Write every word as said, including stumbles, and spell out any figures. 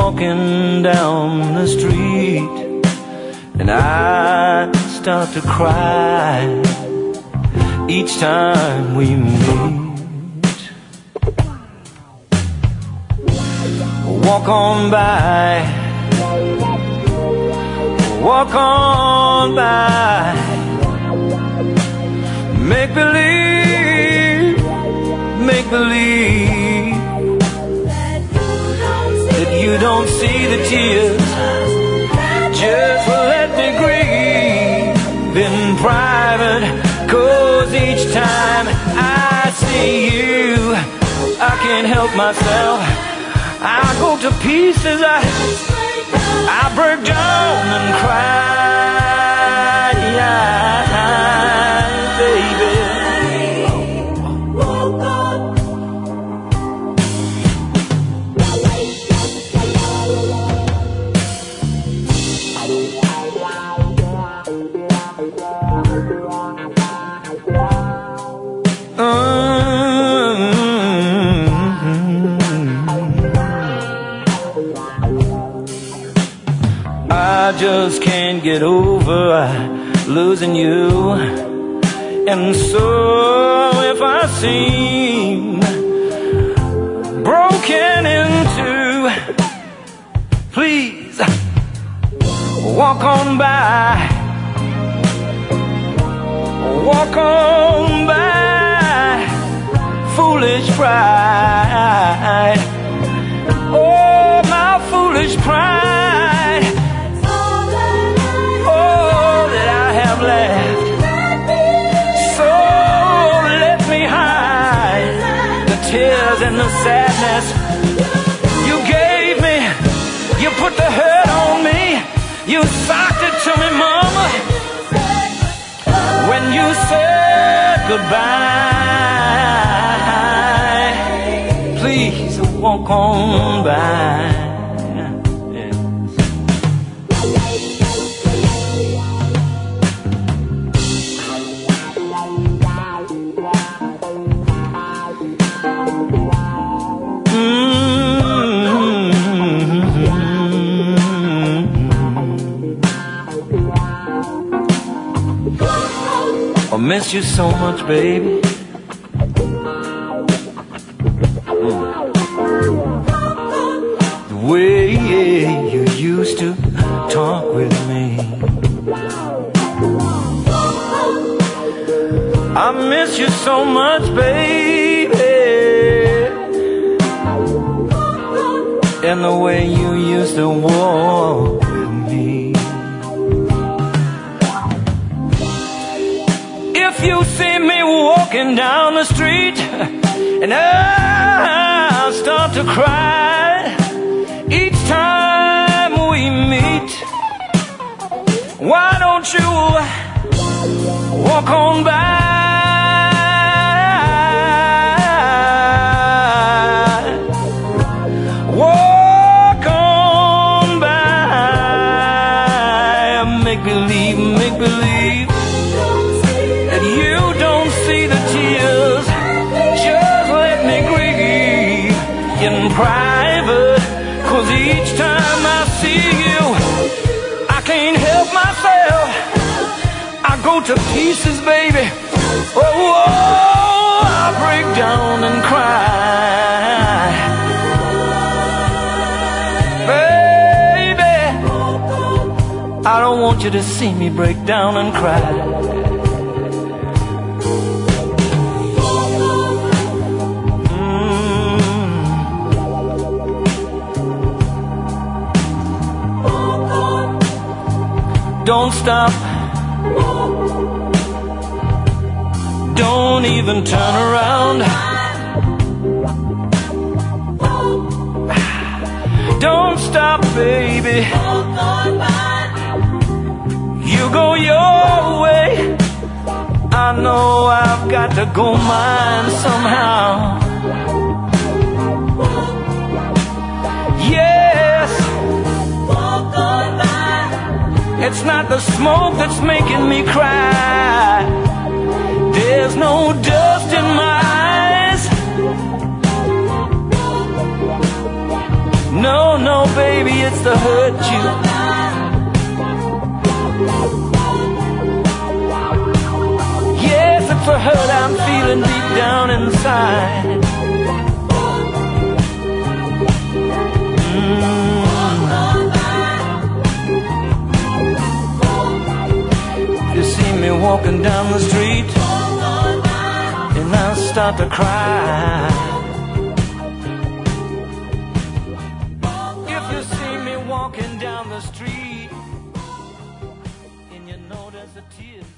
walking down the street, and I start to cry each time we meet. Walk on by, walk on by, make believe, make believe that you don't see the tears. Just let me grieve in private, 'cause each time I see you, I can't help myself. I go to pieces, I, I break down and cry, baby. I just can't get over losing you, and so if I seem broken into, please walk on by, walk on by, foolish pride, oh my foolish pride. Left. So let me hide the tears and the sadness you gave me. You put the hurt on me, you socked it to me, mama, when you said goodbye. Please walk on by. I miss you so much, baby. Mm. The way you used to talk with me, I miss you so much, baby. And the way you used to walk with me. If you see me walking down the street and I start to cry each time we meet, why don't you walk on by? Walk on by, make believe, make believe that you don't see the tears. Just let me grieve in private, 'cause each time I see you, I can't help myself. I go to pieces, baby. Oh, oh, I break down and cry. Baby, I don't want you to see me break down and cry. Don't stop, don't even turn around. Don't stop, baby. You go your way, I know I've got to go mine somehow. Yes, it's not the smoke that's making me cry. There's no dust in my eyes. No, no, baby, it's to hurt you. Yes, it's the hurt I'm feeling deep down inside. Mm. You see me walking down the street, and I start to cry. If you see me walking down the street, and you know there's a tear